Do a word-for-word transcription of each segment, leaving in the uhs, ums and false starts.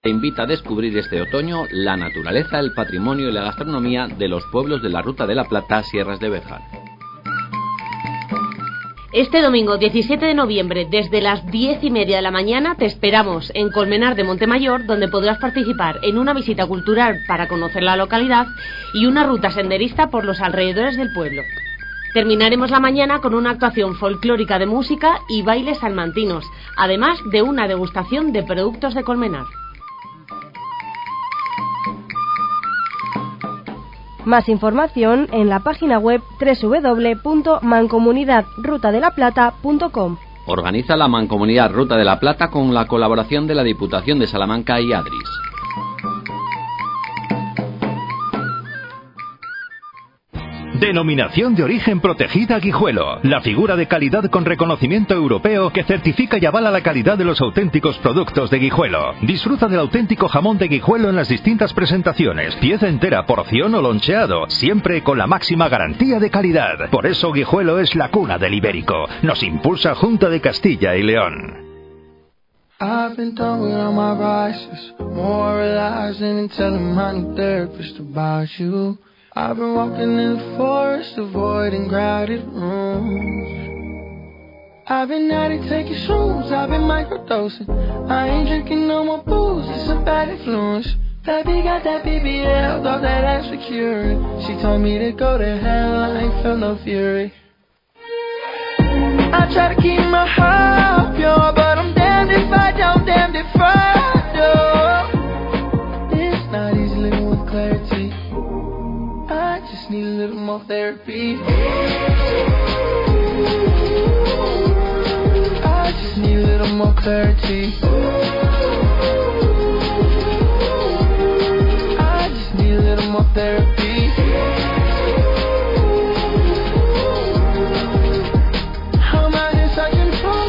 te invita a descubrir este otoño la naturaleza, el patrimonio y la gastronomía de los pueblos de la Ruta de la Plata, Sierras de Béjar. Este domingo diecisiete de noviembre, desde las diez y media de la mañana, te esperamos en Colmenar de Montemayor, donde podrás participar en una visita cultural para conocer la localidad y una ruta senderista por los alrededores del pueblo. Terminaremos la mañana con una actuación folclórica de música y bailes salmantinos, además de una degustación de productos de Colmenar. Más información en la página web doble u doble u doble u punto mancomunidad ruta de la plata punto com. Organiza la Mancomunidad Ruta de la Plata con la colaboración de la Diputación de Salamanca y Adris. Denominación de origen protegida Guijuelo, la figura de calidad con reconocimiento europeo que certifica y avala la calidad de los auténticos productos de Guijuelo. Disfruta del auténtico jamón de Guijuelo en las distintas presentaciones, pieza entera, porción o loncheado, siempre con la máxima garantía de calidad. Por eso Guijuelo es la cuna del ibérico. Nos impulsa Junta de Castilla y León. I've been done with all my vices, moralizing and telling my new therapist about you. I've been walking in the forest, avoiding crowded rooms. I've been out here taking shrooms, I've been microdosing. I ain't drinking no more booze, it's a bad influence. Baby got that B B L, thought that ass secured. She told me to go to hell, I ain't felt no fury. I try to keep my heart pure, but I'm damned if I don't, damned if I do. It's not easy living with clarity. I just need a little more therapy. I just need a little more clarity. I just need a little more therapy. How am I just I can fall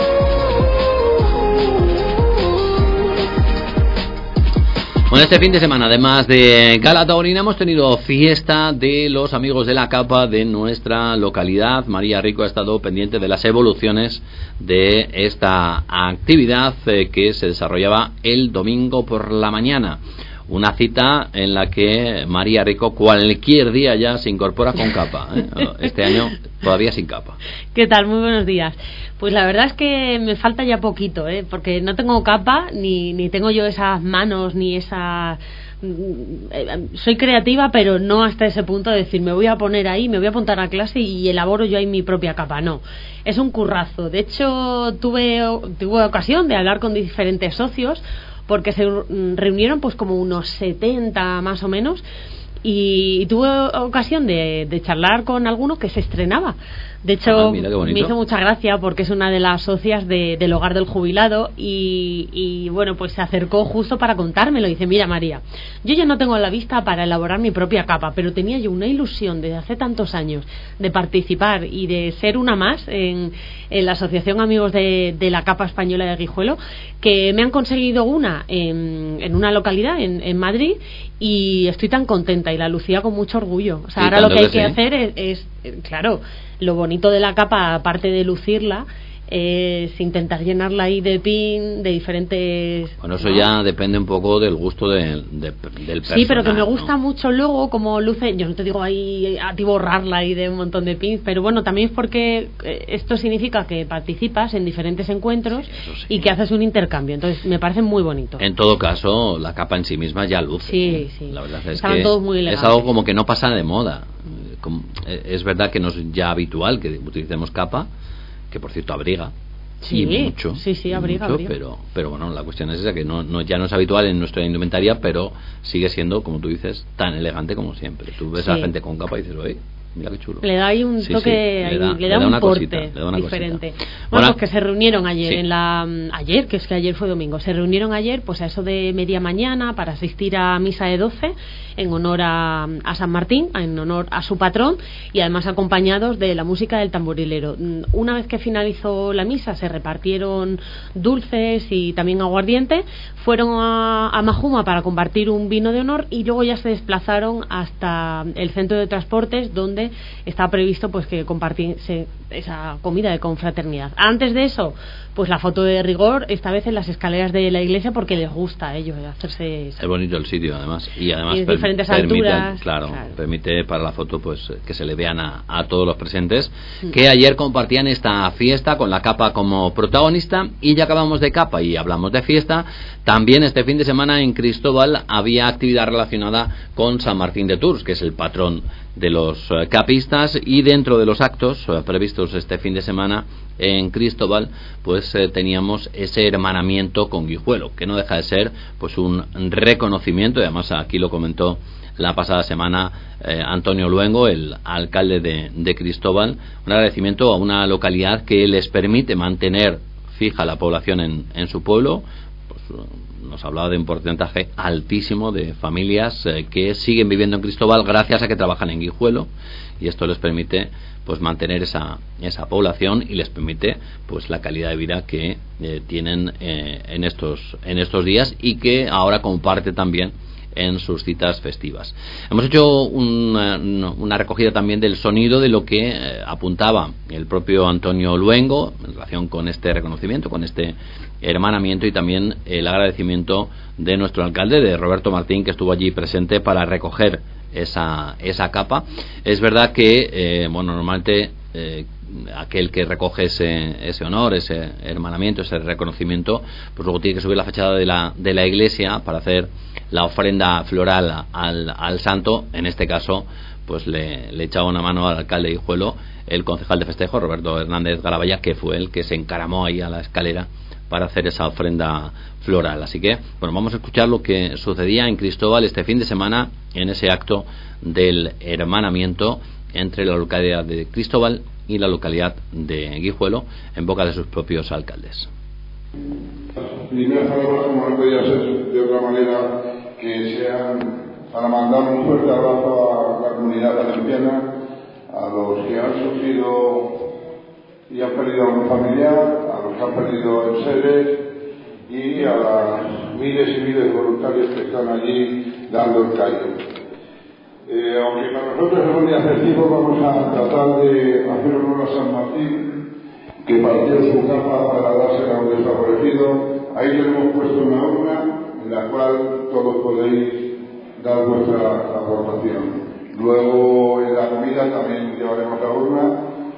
Bueno, este fin de semana, además de Gala Taurina, hemos tenido fiesta de los amigos de la capa de nuestra localidad. María Rico ha estado pendiente de las evoluciones de esta actividad eh, que se desarrollaba el domingo por la mañana. Una cita en la que María Rico cualquier día ya se incorpora con capa, ¿eh? Este año todavía sin capa. ¿Qué tal? Muy buenos días. Pues la verdad es que me falta ya poquito, ¿eh? Porque no tengo capa, ni, ni tengo yo esas manos, ni esa... Soy creativa, pero no hasta ese punto de decir me voy a poner ahí, me voy a apuntar a clase y elaboro yo ahí mi propia capa. No, es un currazo. De hecho, tuve, tuve ocasión de hablar con diferentes socios, porque se reunieron pues como unos setenta más o menos, y tuve ocasión de, de charlar con alguno que se estrenaba. De hecho, ah, me hizo mucha gracia porque es una de las socias de, del Hogar del Jubilado y, y bueno, pues se acercó justo para contármelo. Dice, mira María, yo ya no tengo la vista para elaborar mi propia capa, pero tenía yo una ilusión desde hace tantos años de participar y de ser una más en, en la Asociación Amigos de, de la Capa Española de Guijuelo, que me han conseguido una en, en una localidad, en, en Madrid, y estoy tan contenta y la lucía con mucho orgullo. O sea, ahora lo que hay que hacer es, es, claro, lo bonito de la capa, aparte de lucirla, es intentar llenarla ahí de pin, de diferentes... Bueno, eso ¿no? Ya depende un poco del gusto de, de, del personal. Sí, pero que me gusta ¿no? mucho luego como luce, yo no te digo ahí a ti borrarla ahí de un montón de pins, pero bueno, también es porque esto significa que participas en diferentes encuentros, sí, sí. Y que haces un intercambio, entonces me parece muy bonito. En todo caso, la capa en sí misma ya luce. Sí, ¿eh? sí. La verdad es Estaban que todos muy elegantes. Es algo como que no pasa de moda. Es verdad que no es ya habitual que utilicemos capa, que por cierto abriga. Sí, y mucho, sí, sí, abriga, mucho, abriga. Pero, pero bueno, la cuestión es esa, que no, no ya no es habitual en nuestra indumentaria, pero sigue siendo, como tú dices, tan elegante como siempre. Tú ves sí. a la gente con capa y dices, oye, mira qué chulo. Le da ahí un sí, toque, sí, le da, ahí, le da, le da un una porte cosita, le da una diferente. Cosita. Bueno, Bueno, pues que se reunieron ayer, sí. en la ayer, que es que ayer fue domingo, se reunieron ayer pues a eso de media mañana para asistir a misa de doce en honor a, a San Martín, en honor a su patrón, y además acompañados de la música del tamborilero. Una vez que finalizó la misa se repartieron dulces y también aguardiente, fueron a, a Majuma para compartir un vino de honor y luego ya se desplazaron hasta el centro de transportes, donde tarde está previsto pues que compartiese esa comida de confraternidad. Antes de eso, pues la foto de rigor, esta vez en las escaleras de la iglesia, porque les gusta a ellos hacerse eso. Es bonito el sitio, además, y además y per diferentes permite, alturas, claro, claro. permite para la foto pues que se le vean a, a todos los presentes, mm. que ayer compartían esta fiesta con la capa como protagonista. Y ya acabamos de capa y hablamos de fiesta, también este fin de semana en Cristóbal había actividad relacionada con San Martín de Tours, que es el patrón de los uh, capistas, y dentro de los actos uh, previstos este fin de semana en Cristóbal, pues eh, teníamos ese hermanamiento con Guijuelo, que no deja de ser pues un reconocimiento, y además aquí lo comentó la pasada semana eh, Antonio Luengo, el alcalde de, de Cristóbal, un agradecimiento a una localidad que les permite mantener fija la población en, en su pueblo. Pues nos hablaba de un porcentaje altísimo de familias eh, que siguen viviendo en Cristóbal gracias a que trabajan en Guijuelo, y esto les permite pues mantener esa esa población y les permite pues la calidad de vida que eh, tienen eh, en estos en estos días, y que ahora comparte también en sus citas festivas. Hemos hecho una, una recogida también del sonido de lo que eh, apuntaba el propio Antonio Luengo en relación con este reconocimiento, con este hermanamiento, y también el agradecimiento de nuestro alcalde, de Roberto Martín, que estuvo allí presente para recoger esa esa capa. Es verdad que eh, bueno, normalmente eh, aquel que recoge ese, ese honor, ese hermanamiento, ese reconocimiento, pues luego tiene que subir la fachada de la, de la iglesia para hacer la ofrenda floral al, al santo. En este caso pues le, le echaba una mano al alcalde de Guijuelo, el concejal de festejo Roberto Hernández Garabaya, que fue el que se encaramó ahí a la escalera para hacer esa ofrenda floral. Así que bueno, vamos a escuchar lo que sucedía en Cristóbal este fin de semana en ese acto del hermanamiento entre la localidad de Cristóbal y la localidad de Guijuelo, en boca de sus propios alcaldes. Primero, como no podía ser de otra manera, que sean para mandar un fuerte abrazo a la comunidad valenciana, a los que han sufrido y han perdido a un familiar, a los que han perdido seres, y a las miles y miles de voluntarios que están allí dando el callo. Eh, aunque para nosotros es un día festivo, vamos a tratar de hacer un honor a San Martín, que partió su capa para dársela a un desfavorecido. Ahí le hemos puesto una urna en la cual todos podéis dar vuestra aportación. Luego en la comida también llevaremos la urna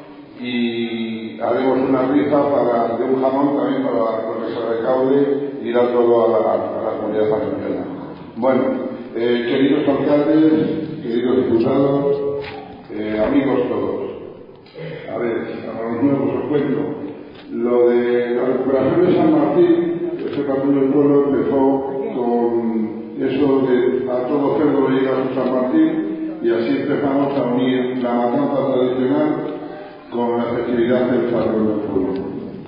y haremos una rifa para, de un jamón también para con que se recaude y dar todo a la, a la comunidad valenciana. Bueno, eh, queridos alcaldes, queridos diputados, eh, amigos todos. A ver, a los nuevos os cuento. Lo de la recuperación de San Martín, ese patrón del pueblo, empezó con eso de a todo cerdo le llega a San Martín, y así empezamos a unir la matanza tradicional con la festividad del patrón del pueblo.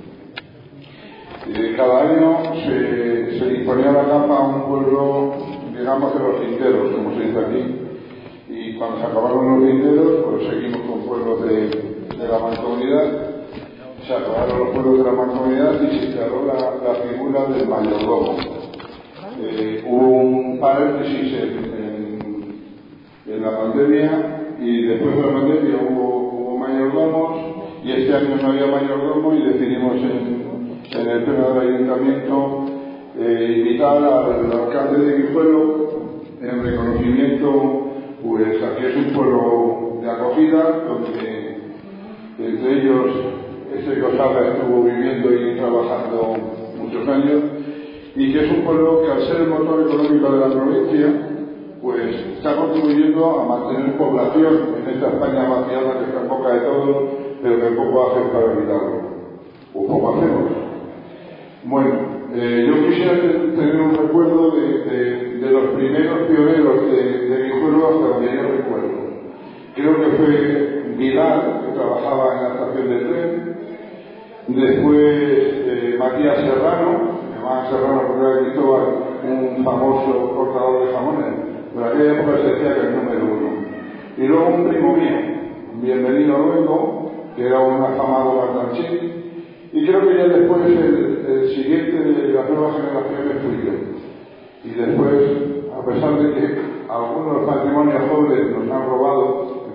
Eh, cada año se, se disponía la capa a un pueblo, digamos, de los linderos, como se dice aquí. Y cuando se acabaron los linderos, pues seguimos con pueblos de, de la mancomunidad. Se acabaron los pueblos de la mancomunidad y se instaló la, la figura del mayordomo. Eh, hubo un paréntesis en, en, en la pandemia, y después de la pandemia hubo, hubo mayordomos, y este año no había mayordomo, y decidimos en, en el pleno del ayuntamiento eh, invitar al alcalde de Guijuelo en reconocimiento. Pues aquí es un pueblo de acogida, donde entre ellos este Gosada estuvo viviendo y trabajando muchos años, y que es un pueblo que, al ser el motor económico de la provincia, pues está contribuyendo a mantener población en esta España vaciada que está en boca de todos, pero que poco hacen para evitarlo, o poco hacemos. Bueno, eh, yo quisiera tener un recuerdo de, de, de los primeros pioneros de, de Guijuelo hasta donde yo recuerdo. Creo que fue Vidal, que trabajaba en la estación de tren. Después eh, Matías Serrano, que llamaban Serrano porque era de Cristóbal, un famoso cortador de jamones. Pero en aquella época se decía que el número uno. Y luego un primo mío, Bienvenido Luengo, que era un afamado bardanchín. Y creo que ya después el, el siguiente de las nuevas generaciones fui yo. Y después, a pesar de que algunos matrimonios jóvenes nos han robado,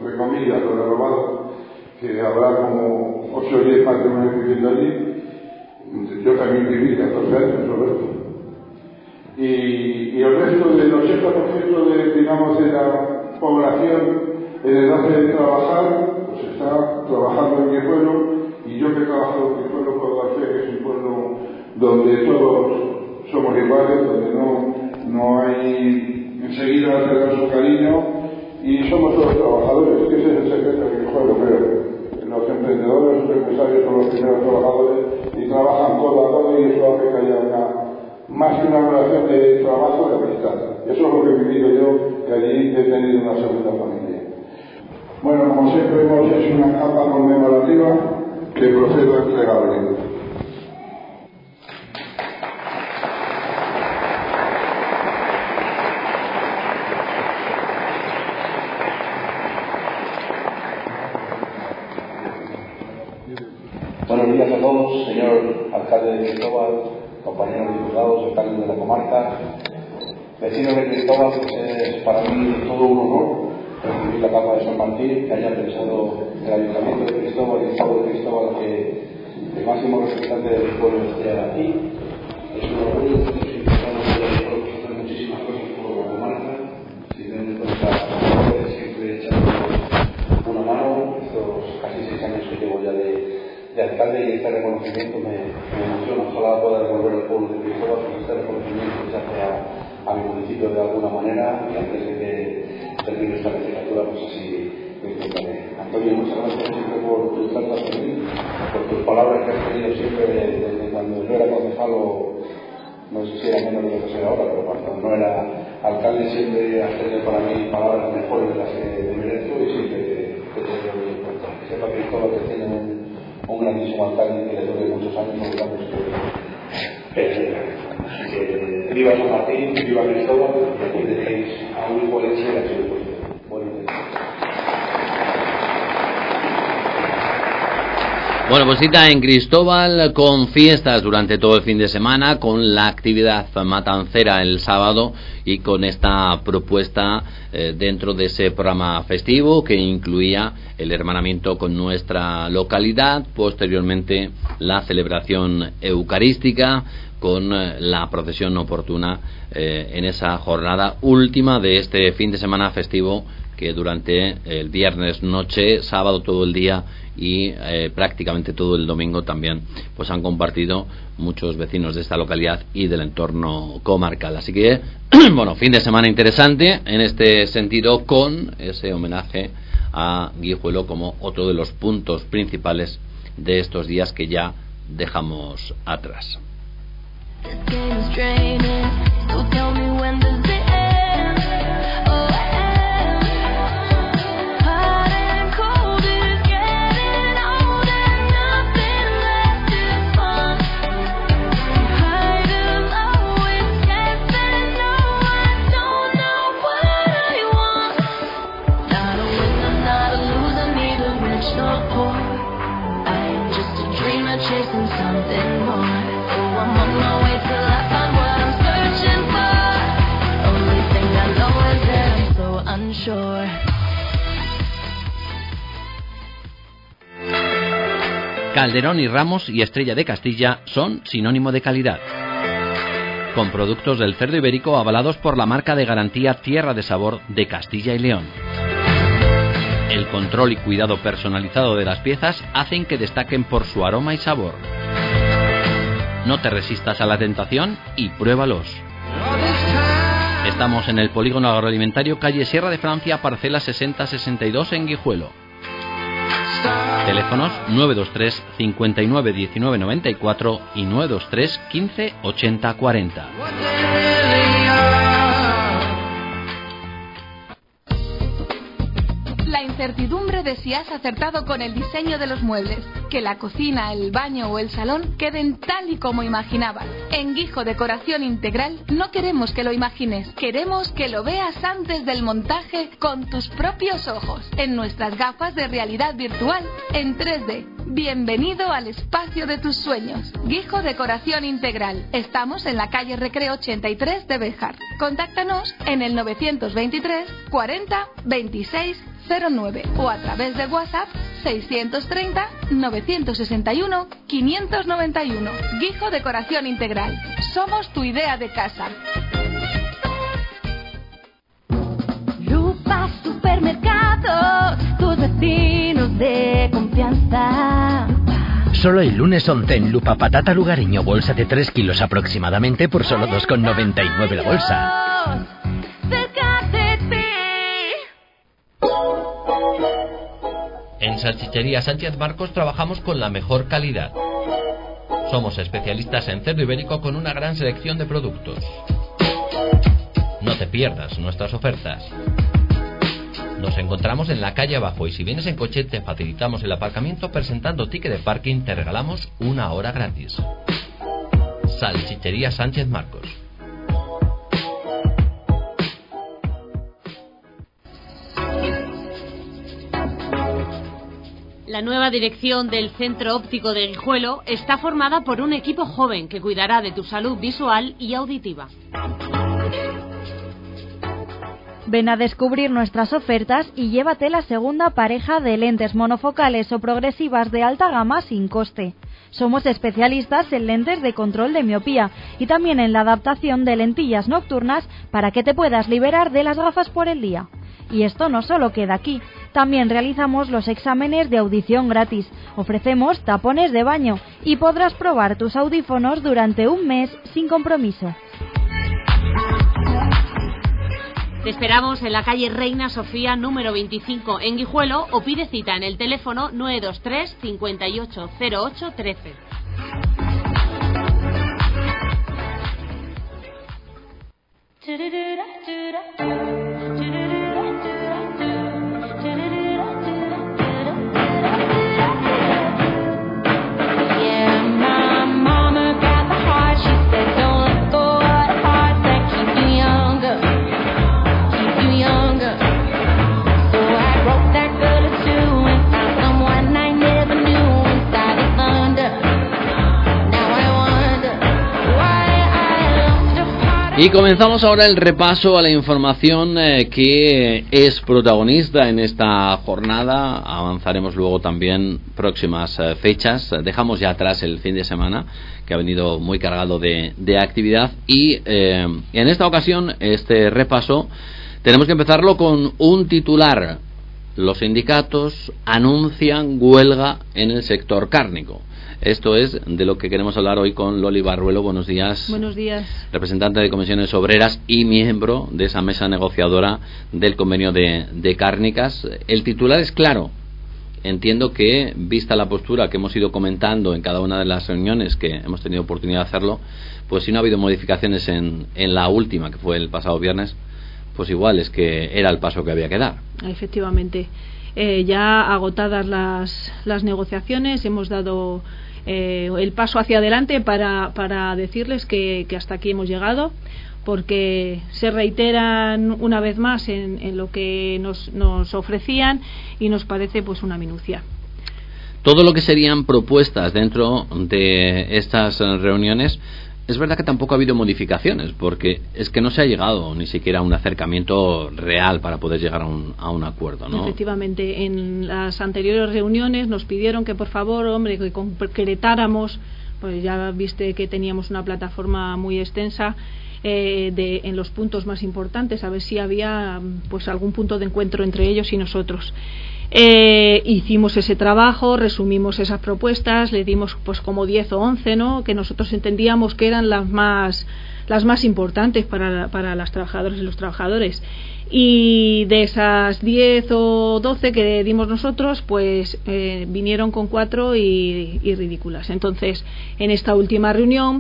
entre comillas, lo he robado, que habrá como ocho o diez matrimonios viviendo allí. Yo también viví catorce años, Roberto. Y, y el resto del ochenta por ciento de, digamos, de la población en edad de trabajar, pues está trabajando en Guijuelo, y yo que trabajo en Guijuelo puedo dar fe que es un pueblo donde todos somos iguales, donde no, no hay enseguida te dan su cariño, y somos todos trabajadores, que ese es el secreto de Guijuelo, creo. Los emprendedores, los empresarios son los primeros trabajadores y trabajan codo a codo, y eso hace que haya una, más que una relación de trabajo, de amistad. Eso es lo que he vivido yo, que allí he tenido una segunda familia. Bueno, como siempre hemos hecho una capa conmemorativa que procedo a entregarle. Buenos días a todos, señor alcalde de Cristóbal, compañeros diputados, alcaldes de la comarca, vecinos de Cristóbal. Es para mí todo un honor recibir la capa de San Martín, que haya pensado el Ayuntamiento de Cristóbal y el Estado de Cristóbal que el máximo representante del pueblo esté aquí. Es un orgullo que estamos hacer muchísimas cosas por la comarca, sin tener en cuenta siempre echando una mano. Estos casi seis años que llevo ya de de alcalde, y este reconocimiento me, me emociona. Ojalá pueda devolver al pueblo de Cristóbal con este reconocimiento que se hace a, a mi municipio de alguna manera, y antes de que termine esta legislatura, pues así lo intentaré. Antonio, muchas gracias siempre por tu trato hacia mí, por tus palabras que has tenido siempre desde de, de cuando yo era concejal, o no sé si era menos de lo que soy ahora, pero cuando no era alcalde siempre has tenido para mí palabras mejores de las que me merezco, y siempre que te tengo muy en cuenta. Que sepa Cristóbal que tiene un un grandísimo alcalde que le dure muchos años, no digamos que, que, que viva San Martín, viva Cristóbal, y aquí tenéis a un hijo de Chile, así pues, bueno, Bueno, pues cita en Cristóbal con fiestas durante todo el fin de semana, con la actividad matancera el sábado y con esta propuesta eh, dentro de ese programa festivo que incluía el hermanamiento con nuestra localidad, posteriormente la celebración eucarística con eh, la procesión oportuna eh, en esa jornada última de este fin de semana festivo, que durante el viernes noche, sábado todo el día y eh, prácticamente todo el domingo también pues han compartido muchos vecinos de esta localidad y del entorno comarcal. Así que bueno, fin de semana interesante en este sentido, con ese homenaje a Guijuelo como otro de los puntos principales de estos días que ya dejamos atrás. Calderón y Ramos y Estrella de Castilla son sinónimo de calidad. Con productos del cerdo ibérico avalados por la marca de garantía Tierra de Sabor de Castilla y León. El control y cuidado personalizado de las piezas hacen que destaquen por su aroma y sabor. No te resistas a la tentación y pruébalos. Estamos en el Polígono Agroalimentario, calle Sierra de Francia, parcela sesenta sesenta y dos en Guijuelo. Teléfonos nueve dos tres cincuenta y nueve diecinueve noventa y cuatro y nueve dos tres quince ochenta cuarenta. La incertidumbre de si has acertado con el diseño de los muebles, que la cocina, el baño o el salón queden tal y como imaginabas. En Guijo Decoración Integral no queremos que lo imagines, queremos que lo veas antes del montaje con tus propios ojos, en nuestras gafas de realidad virtual, en tres D. Bienvenido al espacio de tus sueños. Guijo Decoración Integral. Estamos en la calle Recreo ochenta y tres de Béjar. Contáctanos en el novecientos veintitrés cuarenta veintiséis cero nueve o a través de WhatsApp seiscientos treinta, novecientos sesenta y uno, quinientos noventa y uno. Guijo Decoración Integral. Somos tu idea de casa. Lupa Supermercados, tus vecinos de confianza. Solo el lunes once en Lupa patata lugareño, bolsa de tres kilos aproximadamente por solo dos con noventa y nueve la bolsa. Cerca de ti. En Salchichería Sánchez Marcos trabajamos con la mejor calidad. Somos especialistas en cerdo ibérico con una gran selección de productos. No te pierdas nuestras ofertas. Nos encontramos en la calle abajo y si vienes en coche te facilitamos el aparcamiento presentando ticket de parking, te regalamos una hora gratis. Salchichería Sánchez Marcos. La nueva dirección del Centro Óptico de Guijuelo está formada por un equipo joven que cuidará de tu salud visual y auditiva. Ven a descubrir nuestras ofertas y llévate la segunda pareja de lentes monofocales o progresivas de alta gama sin coste. Somos especialistas en lentes de control de miopía y también en la adaptación de lentillas nocturnas para que te puedas liberar de las gafas por el día. Y esto no solo queda aquí, también realizamos los exámenes de audición gratis, ofrecemos tapones de baño y podrás probar tus audífonos durante un mes sin compromiso. Te esperamos en la calle Reina Sofía número veinticinco en Guijuelo o pide cita en el teléfono nueve dos tres, cincuenta y ocho, cero ocho, trece. Y comenzamos ahora el repaso a la información eh, que es protagonista en esta jornada. Avanzaremos luego también próximas eh, fechas. Dejamos ya atrás el fin de semana, que ha venido muy cargado de, de actividad. Y eh, en esta ocasión, este repaso, tenemos que empezarlo con un titular. Los sindicatos anuncian huelga en el sector cárnico. Esto es de lo que queremos hablar hoy con Loli Barruelo. Buenos días. Buenos días. Representante de Comisiones Obreras y miembro de esa mesa negociadora del convenio de, de cárnicas. El titular es claro. Entiendo que, vista la postura que hemos ido comentando en cada una de las reuniones que hemos tenido oportunidad de hacerlo, pues si no ha habido modificaciones en, en la última, que fue el pasado viernes, pues igual es que era el paso que había que dar. Efectivamente. Eh, ya agotadas las, las negociaciones, hemos dado Eh, el paso hacia adelante para, para decirles que, que hasta aquí hemos llegado, porque se reiteran una vez más en, en lo que nos, nos ofrecían y nos parece pues una minucia. Todo lo que serían propuestas dentro de estas reuniones, es verdad que tampoco ha habido modificaciones, porque es que no se ha llegado ni siquiera a un acercamiento real para poder llegar a un, a un acuerdo, ¿no? Efectivamente, en las anteriores reuniones nos pidieron que por favor, hombre, que concretáramos, pues ya viste que teníamos una plataforma muy extensa eh, de, en los puntos más importantes, a ver si había pues algún punto de encuentro entre ellos y nosotros. Eh, hicimos ese trabajo, resumimos esas propuestas, le dimos pues como diez o once, ¿no?, que nosotros entendíamos que eran las más las más importantes para, para las trabajadoras y los trabajadores. Y de esas diez o doce que dimos nosotros, pues eh, vinieron con cuatro y, y ridículas. Entonces, en esta última reunión,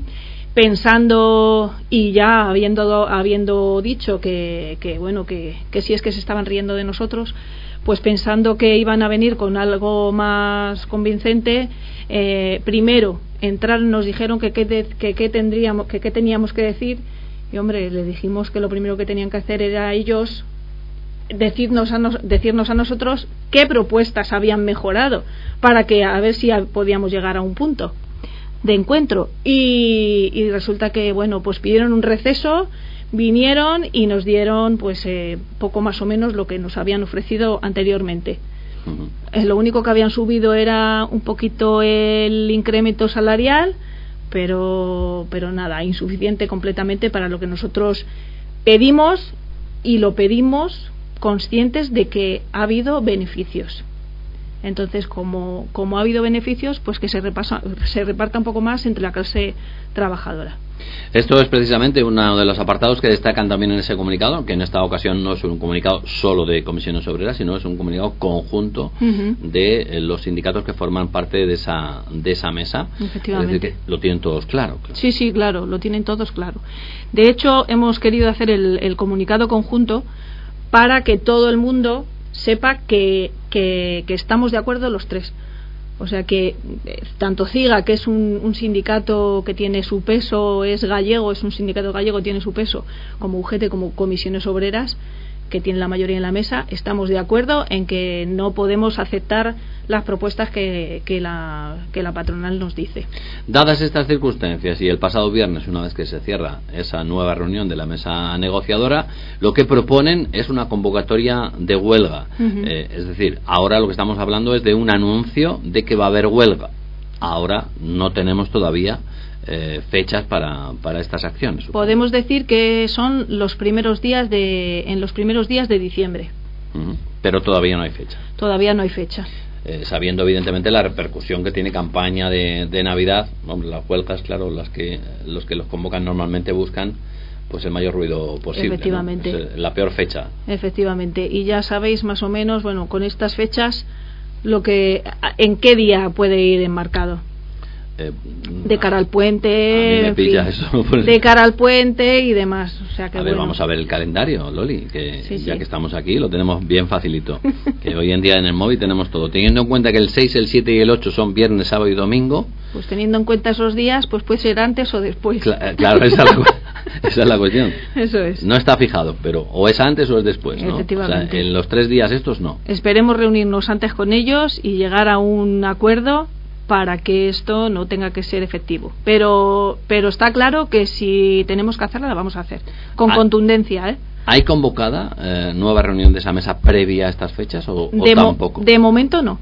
pensando y ya habiendo habiendo dicho que, que bueno que, que si es que se estaban riendo de nosotros, pues pensando que iban a venir con algo más convincente, eh, primero entraron, nos dijeron que qué que, que tendríamos que qué teníamos que decir, y hombre, le dijimos que lo primero que tenían que hacer era ellos decirnos a, nos, decirnos a nosotros qué propuestas habían mejorado para que a ver si podíamos llegar a un punto de encuentro. Y, y resulta que bueno, pues pidieron un receso, vinieron y nos dieron pues eh, poco más o menos lo que nos habían ofrecido anteriormente. Uh-huh. Eh, lo único que habían subido era un poquito el incremento salarial, pero pero nada, insuficiente completamente para lo que nosotros pedimos, y lo pedimos conscientes de que ha habido beneficios. Entonces, como, como ha habido beneficios, pues que se, repasa, se reparta un poco más entre la clase trabajadora. Esto es precisamente uno de los apartados que destacan también en ese comunicado, que en esta ocasión no es un comunicado solo de Comisiones Obreras, sino es un comunicado conjunto uh-huh. de eh, los sindicatos que forman parte de esa de esa mesa. Efectivamente. Es decir, que lo tienen todos claro, claro. Sí, sí, claro, lo tienen todos claro. De hecho, hemos querido hacer el, el comunicado conjunto para que todo el mundo sepa que, que, que estamos de acuerdo los tres. O sea que eh, tanto CIGA, que es un, un sindicato que tiene su peso, es gallego, es un sindicato gallego, tiene su peso, como U G T, como Comisiones Obreras, que tienen la mayoría en la mesa, estamos de acuerdo en que no podemos aceptar las propuestas que, que, la, que la patronal nos dice. Dadas estas circunstancias y el pasado viernes, una vez que se cierra esa nueva reunión de la mesa negociadora, lo que proponen es una convocatoria de huelga. Uh-huh. Eh, es decir, ahora lo que estamos hablando es de un anuncio de que va a haber huelga. Ahora no tenemos todavía Eh, fechas para, para estas acciones. Supongo. Podemos decir que son los primeros días de en los primeros días de diciembre. Uh-huh. Pero todavía no hay fecha. Todavía no hay fecha. Eh, sabiendo evidentemente la repercusión que tiene campaña de, de Navidad, hombre, las huelgas, claro, las que los que los convocan normalmente buscan pues el mayor ruido posible. Efectivamente. ¿No? Es la peor fecha. Efectivamente. Y ya sabéis más o menos, bueno, con estas fechas, lo que en qué día puede ir enmarcado. Eh, de cara al puente, a mí me pilla fin, eso, pues. de cara al puente y demás. O sea que a ver, bueno. Vamos a ver el calendario, Loli, que sí, ya sí. que estamos aquí lo tenemos bien facilito. Que hoy en día en el móvil tenemos todo. Teniendo en cuenta que el seis, el siete y el ocho son viernes, sábado y domingo. Pues teniendo en cuenta esos días, pues puede ser antes o después. Cla- claro, esa es, la, esa es la cuestión. Eso es. No está fijado, pero o es antes o es después, ¿no? Efectivamente. O sea, en los tres días estos no. Esperemos reunirnos antes con ellos y llegar a un acuerdo para que esto no tenga que ser efectivo. Pero pero está claro que si tenemos que hacerla, la vamos a hacer. Con ah, contundencia, ¿eh? ¿Hay convocada eh, nueva reunión de esa mesa previa a estas fechas o, o de tampoco? Mo- de momento no.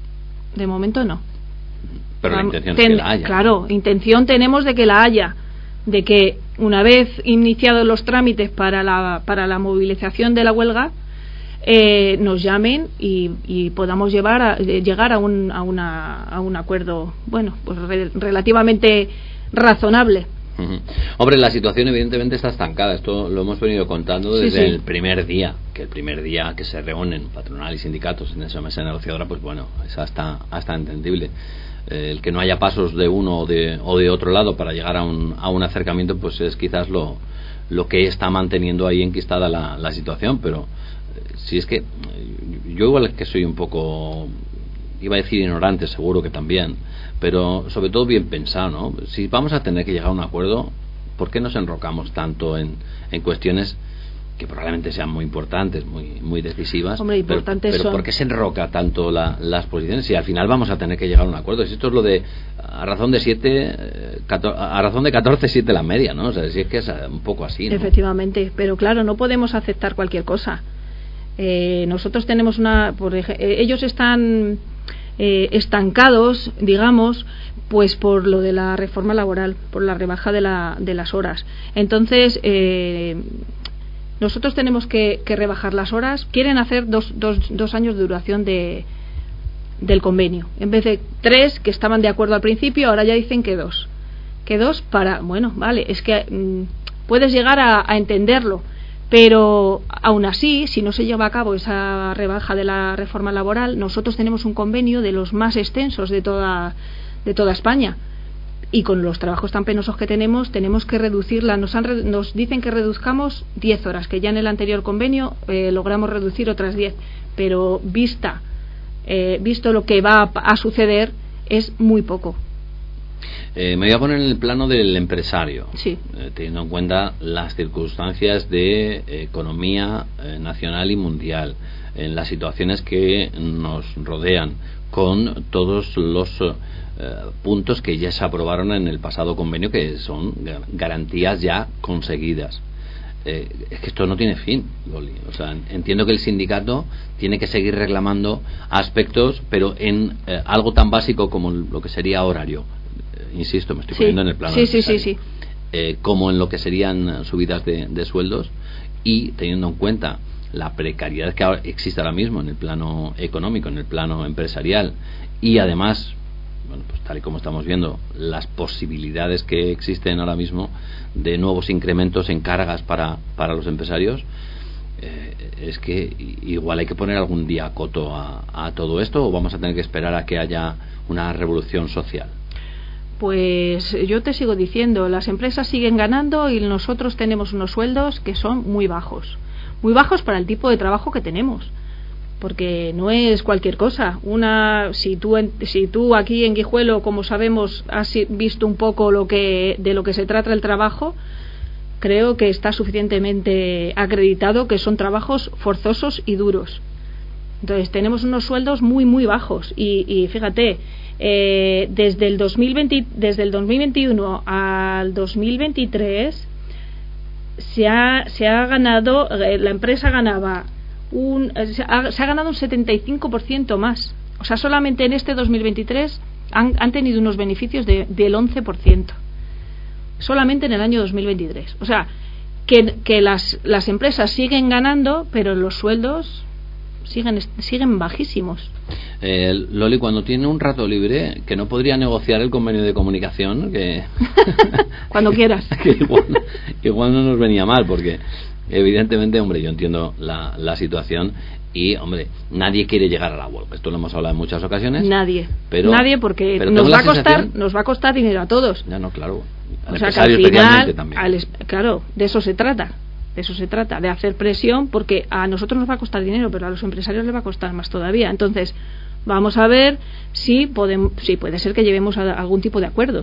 De momento no. Pero la intención Ten, es que la haya. Claro, ¿no? Intención tenemos de que la haya. De que una vez iniciados los trámites para la, para la movilización de la huelga, Eh, nos llamen y, y podamos llevar a, eh, llegar a un, a, una, a un acuerdo, bueno, pues re, relativamente razonable. Uh-huh. Hombre, la situación evidentemente está estancada. Esto lo hemos venido contando desde sí, sí. el primer día, que el primer día que se reúnen patronal y sindicatos en esa mesa negociadora, pues bueno, es hasta, hasta entendible. Eh, el que no haya pasos de uno o de, o de otro lado para llegar a un, a un acercamiento, pues es quizás lo, lo que está manteniendo ahí enquistada la, la situación, pero si es que yo igual es que soy un poco, iba a decir ignorante, seguro que también, pero sobre todo bien pensado, ¿no? Si vamos a tener que llegar a un acuerdo, ¿por qué nos enrocamos tanto en, en cuestiones que probablemente sean muy importantes, muy muy decisivas? Hombre, importantes pero, pero son... ¿por qué se enroca tanto la, las posiciones si al final vamos a tener que llegar a un acuerdo? Si esto es lo de a razón de siete, a razón de catorce, siete la media, ¿no? O sea, si es que es un poco así, ¿no? Efectivamente, pero claro, no podemos aceptar cualquier cosa. Eh, nosotros tenemos una por ej- eh, ellos están eh, estancados, digamos, pues por lo de la reforma laboral, por la rebaja de, la, de las horas. Entonces eh, nosotros tenemos que, que rebajar las horas. Quieren hacer dos, dos, dos años de duración de, del convenio, en vez de tres, que estaban de acuerdo al principio, ahora ya dicen que dos que dos para, bueno, vale, es que mmm, puedes llegar a, a entenderlo. Pero aún así, si no se lleva a cabo esa rebaja de la reforma laboral, nosotros tenemos un convenio de los más extensos de toda de toda España, y con los trabajos tan penosos que tenemos, tenemos que reducirla. Nos, han, nos dicen que reduzcamos diez horas, que ya en el anterior convenio eh, logramos reducir otras diez, pero vista eh, visto lo que va a, a suceder, es muy poco. Eh, me voy a poner en el plano del empresario, sí. eh, teniendo en cuenta las circunstancias de eh, economía eh, nacional y mundial, en las situaciones que nos rodean, con todos los eh, puntos que ya se aprobaron en el pasado convenio, que son garantías ya conseguidas. eh, es que esto no tiene fin, Loli. O sea, entiendo que el sindicato tiene que seguir reclamando aspectos, pero en eh, algo tan básico como lo que sería horario. Eh, insisto, me estoy sí. poniendo en el plano sí, sí, sí, sí. Eh, como en lo que serían subidas de, de sueldos, y teniendo en cuenta la precariedad que ahora existe ahora mismo en el plano económico, en el plano empresarial, y además, bueno, pues tal y como estamos viendo, las posibilidades que existen ahora mismo de nuevos incrementos en cargas para, para los empresarios, eh, es que igual hay que poner algún día coto a, a todo esto, o vamos a tener que esperar a que haya una revolución social. Pues yo te sigo diciendo, las empresas siguen ganando y nosotros tenemos unos sueldos que son muy bajos, muy bajos para el tipo de trabajo que tenemos, porque no es cualquier cosa. Una, si tú, si tú aquí en Guijuelo, como sabemos, has visto un poco lo que, de lo que se trata el trabajo, creo que está suficientemente acreditado que son trabajos forzosos y duros. Entonces tenemos unos sueldos muy muy bajos y, y fíjate, eh, desde el dos mil veinte, desde el dos mil veintiuno al dos mil veintitrés se ha se ha ganado, eh, la empresa ganaba un se ha, se ha ganado un setenta y cinco por ciento más. O sea, solamente en este dos mil veintitrés han, han tenido unos beneficios de, del once por ciento. Solamente en el año dos mil veintitrés. O sea, que, que las, las empresas siguen ganando, pero los sueldos siguen siguen bajísimos. Eh, Loli, cuando tiene un rato libre, que no podría negociar el convenio de comunicación, que cuando quieras. Que igual, igual no nos venía mal, porque evidentemente, hombre, yo entiendo la, la situación y, hombre, nadie quiere llegar a la huelga. Esto lo hemos hablado en muchas ocasiones. Nadie. Pero, nadie, porque pero nos va a costar sensación... nos va a costar dinero a todos. Ya no, claro. Al o sea, que al final, al, claro, de eso se trata. De eso se trata, de hacer presión, porque a nosotros nos va a costar dinero, pero a los empresarios les va a costar más todavía. Entonces, vamos a ver si podemos, si puede ser que lleguemos a algún tipo de acuerdo.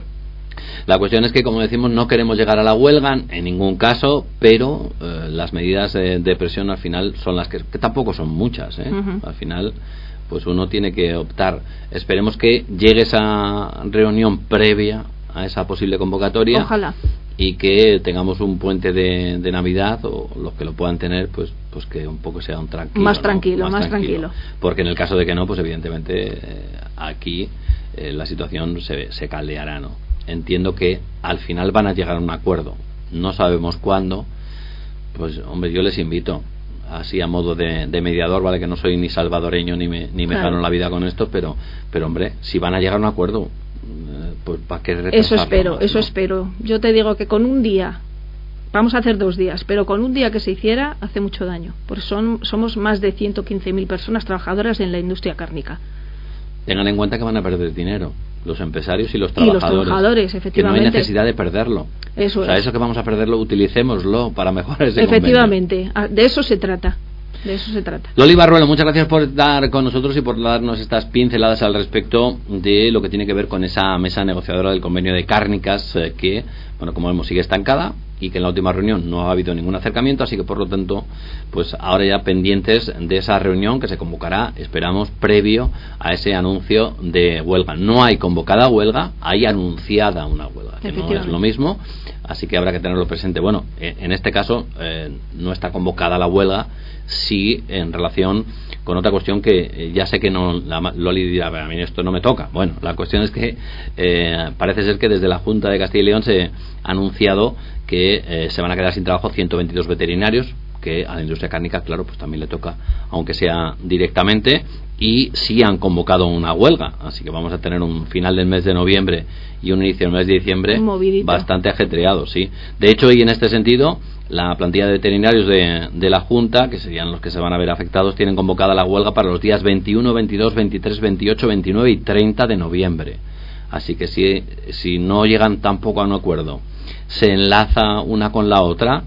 La cuestión es que, como decimos, no queremos llegar a la huelga en ningún caso, pero eh, las medidas de, de presión al final son las que, que tampoco son muchas, ¿eh? Uh-huh. Al final, pues uno tiene que optar. Esperemos que llegue esa reunión previa a esa posible convocatoria. Ojalá. Y que tengamos un puente de, de Navidad, o los que lo puedan tener, pues pues que un poco sea un tranquilo. Más tranquilo, ¿no? más, más tranquilo. tranquilo. Porque en el caso de que no, pues evidentemente eh, aquí eh, la situación se, se caldeará, ¿no? Entiendo que al final van a llegar a un acuerdo. No sabemos cuándo. Pues, hombre, yo les invito, así a modo de, de mediador, vale, que no soy ni salvadoreño ni me, ni me claro. gano la vida con esto, pero, pero hombre, si van a llegar a un acuerdo, pues ¿para qué retrasarlo? Eso espero, más, eso ¿no? espero. Yo te digo que con un día, vamos a hacer dos días, pero con un día que se hiciera hace mucho daño, porque son, somos más de ciento quince mil personas trabajadoras en la industria cárnica. Tengan en cuenta que van a perder dinero los empresarios y los trabajadores, y los trabajadores, efectivamente. Que no hay necesidad de perderlo. Eso o sea, es. eso que vamos a perderlo, utilicémoslo para mejorar ese efectivamente, convenio. De eso se trata. De eso se trata. Loli Barruelo, muchas gracias por estar con nosotros y por darnos estas pinceladas al respecto de lo que tiene que ver con esa mesa negociadora del convenio de cárnicas, eh, que, bueno, como vemos, sigue estancada y que en la última reunión no ha habido ningún acercamiento, así que por lo tanto, pues ahora ya pendientes de esa reunión que se convocará, esperamos, previo a ese anuncio de huelga. No hay convocada huelga, hay anunciada una huelga, que no es lo mismo, así que habrá que tenerlo presente. Bueno, en este caso eh, no está convocada la huelga, sí en relación con otra cuestión que ya sé que no, la, Loli dirá, a mí esto no me toca. Bueno, la cuestión es que eh, parece ser que desde la Junta de Castilla y León se ha anunciado que eh, se van a quedar sin trabajo ciento veintidós veterinarios, que a la industria cárnica, claro, pues también le toca, aunque sea directamente, y sí han convocado una huelga, así que vamos a tener un final del mes de noviembre y un inicio del mes de diciembre bastante ajetreado, sí. De hecho, y en este sentido, la plantilla de veterinarios de, de la Junta, que serían los que se van a ver afectados, tienen convocada la huelga para los días veintiuno, veintidós, veintitrés, veintiocho, veintinueve y treinta de noviembre. Así que si, si no llegan tampoco a un acuerdo, se enlaza una con la otra,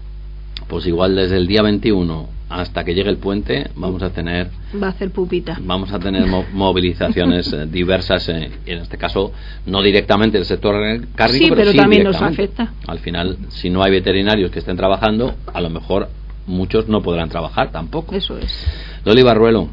pues igual desde el día veintiuno hasta que llegue el puente vamos a tener va a hacer pupita vamos a tener mo- movilizaciones eh, diversas, eh, en este caso no directamente del sector cárnico, sí, pero, pero sí también nos afecta. Al final, si no hay veterinarios que estén trabajando, a lo mejor muchos no podrán trabajar tampoco. Eso es. Loli Barruelo,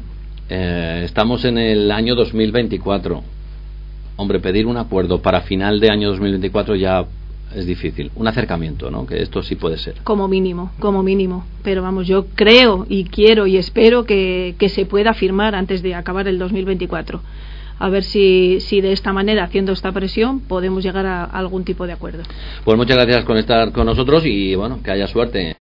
eh, estamos en el año dos mil veinticuatro. Hombre, pedir un acuerdo para final de año dos mil veinticuatro ya es difícil. Un acercamiento, ¿no? Que esto sí puede ser. Como mínimo, como mínimo. Pero vamos, yo creo y quiero y espero que, que se pueda firmar antes de acabar el dos mil veinticuatro. A ver si, si de esta manera, haciendo esta presión, podemos llegar a algún tipo de acuerdo. Pues muchas gracias por estar con nosotros y bueno, que haya suerte.